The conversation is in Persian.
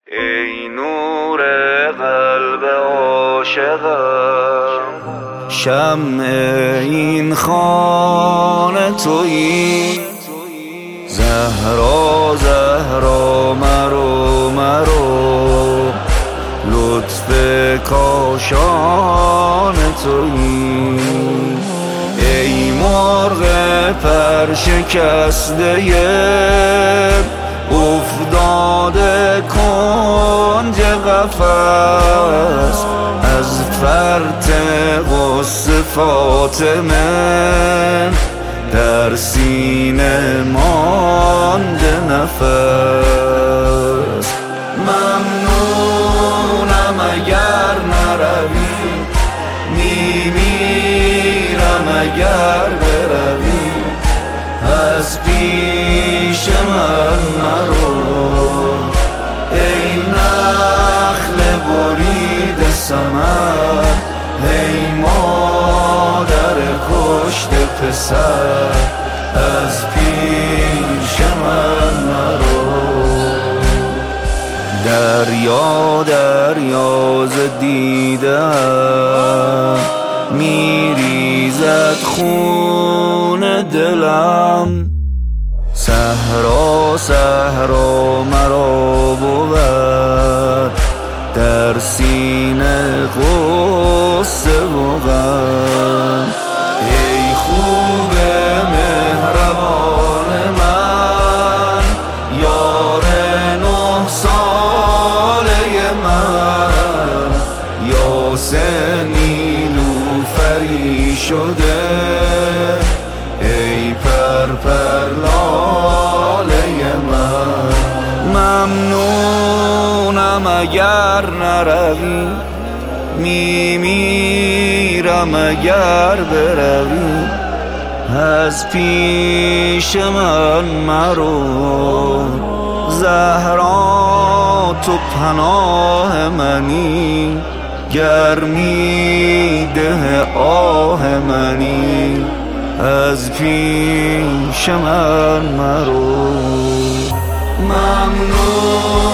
ای نور قلب عاشقم، شمع این خانه تویی. زهرا زهرا مرو مرو، لطف کاشان تویی. ای مرغ پر شکسته افتاده کنج قفس، از فرط غصه فاطمه در سینه مانده نفس. ممنونم اگر نروی، میمیرم اگر بروی. از پیش من مرو، ای نخل برید ثمر، ای مادر کشته پسر. از پیش من مرو. دریا دریا ز دیدم میریزد خون دلم. صحرا صحرا مرا بود در سینه غصه و غم. ای خوب مهربان من، یار 9 ساله من. یاس نیلوفری شده، ای پرپر لاله من. ممنونم اگر نروی، میمیرم اگر بروی. از پیش من مرو. زهرا تو پناه منی، گرمی ده آه منی. از پیش من مرو. ممنون